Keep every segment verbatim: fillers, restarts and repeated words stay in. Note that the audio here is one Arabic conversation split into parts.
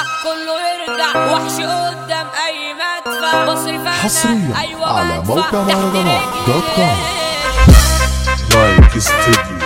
كله يرجع وحش قدام اي مدفع بصرف انا حصريا ايوه على بدفع موقع تحت مهرجانات دوت رجلي. كوم. لايك استوديو.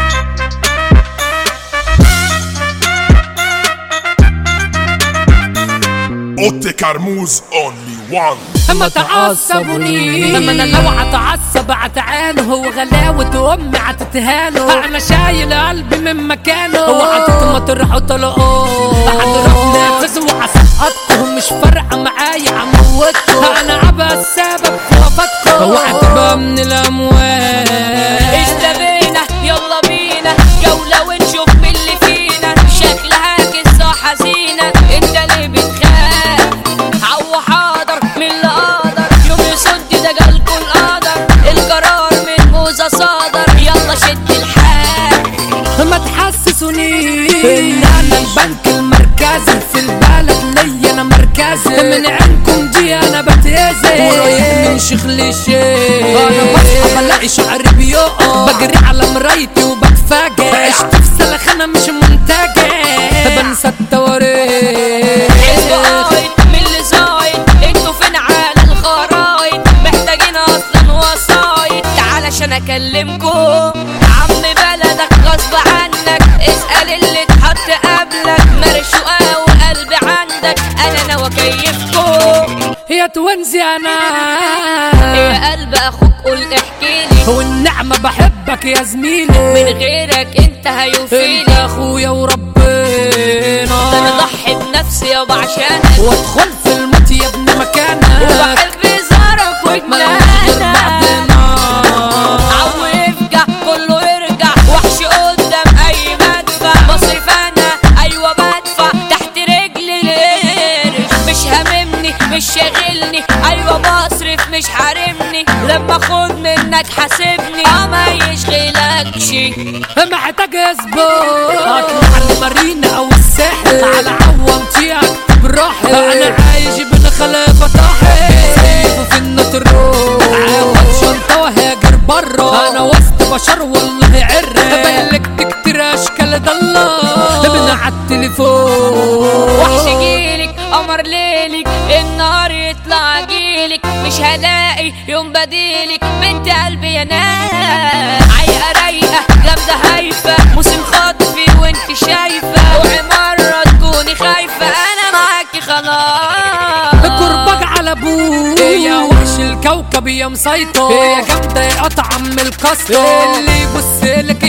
اوتي كرموز اونلي وان. ما تعصبوني لما انا لو اتعصب اتعانه هو غلاوة امي عتتهانه انا شايل قلبي من مكانه هو عطيت مطرح وطلقوه هضرب نفس وعسقطكم مش فارقه معايا عموتكم انا ابقى السبب في وفاتكم هو هتبقى من الاموال. اشتبينا يلا بينا جولة ونشوف مين اللي فينا شكلها قصة حزينة انت ليه بتخاف عو حاضر من اللي قادر يوم يصد ده جالكوا القدر القرار من موزة صادر يلا شد الحال. ما تحسسونيش ان انا البنك المركزي في البلد ليا انا مركزي من عينكم دي انا بتأذي ورايح من شيخ لشيخ انا بصحى بلاقي شعري بيقع بجري على مرايتي وبتفاجئ عشت في سلخانة مش منتجة بنسى التواريخ. انتوا قايد من اللي زايد انتوا فين على الخرايط محتاجين اصلا وسايط تعال عشان اكلمكوا عم بلدك غصب عنك اسأل اللي اتحط قبلك مرشوقة وقلبي عندك انا ناوي اكيفكوا يا توينزي انا يا قلب اخوك قول احكيلي هو النعمة بحبك يا زميلي من غيرك انت انت هيوفيني اخويا وربنا ده انا ضحي بنفسي يابا عشانك وادخل في الموت يا ابن مكانك وبحب زارك وجنانك عو يفجع كله يرجع وحش قدام اي مدفع بصرف انا ايوه بدفع تحت رجلي القرش مش هاممني مش شاغلني ايوه بصرف مش حارمني لما اخد منك حاسبني اه ما يشغلكش محتاج اصبر اطلع المارينا او الساحل على عوامتي اكتب راحل انا عايش بين خلافة طاحل سيبه في النطروح عاود شنطة وهاجر برا انا وسط بشر والله عرق بلكت كتير اشكال ضلة من عالتليفون وحش جيلك قمر ليلك النهار يطلع جيلك مش هلاقي يوم بديلك بنت قلبي يا ناس عيقة رايقة جامدة هايفة موسم خطفي وانت شايفة اوعي مرة تكوني خايفة انا معاكي خلاص كرباج على ابوك يا وحش الكوكب يا مسيطر يا جامدة يا قطعة من الكسر اللي يبص لك